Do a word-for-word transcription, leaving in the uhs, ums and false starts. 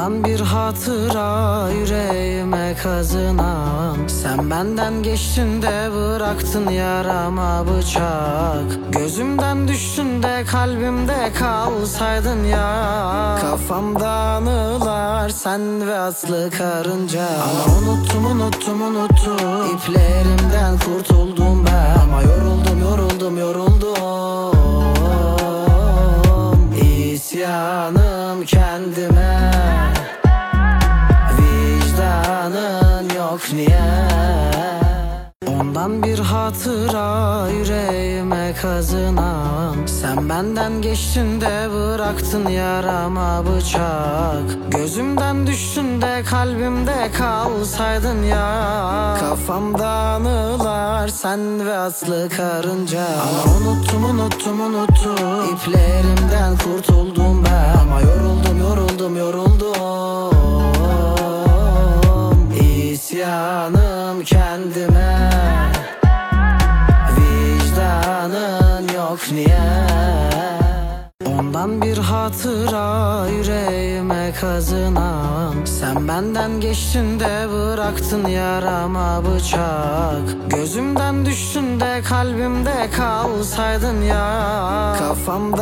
Ondan bir hatıra yüreğime kazınan, sen benden geçtin de bıraktın yarama bıçak. Gözümden düştün de kalbimde kalsaydın ya. Kafamda anılar sen ve aslı karınca. Ama unuttum unuttum unuttum, İplerimden kurtuldum ben. Ama yoruldum yoruldum yoruldum. İsyanım kendime, vicdanın yok niye? Ondan bir hatıra yüreğime kazınan, sen benden geçtin de bıraktın yarama bıçak. Gözümden düştün de kalbimde kalsaydın ya. Kafamda anılar sen ve aslı karınca. Ama unuttum unuttum unuttum, İplerimden kurtuldum ben. Ama yoruldum yoruldum yoruldum. İsyanım kendime, vicdanın yok niye? Ondan bir hatıra yüreğime kazınan, sen benden geçtin de bıraktın yarama bıçak. Gözümden düştün de kalbimde kalsaydın ya. Kafamda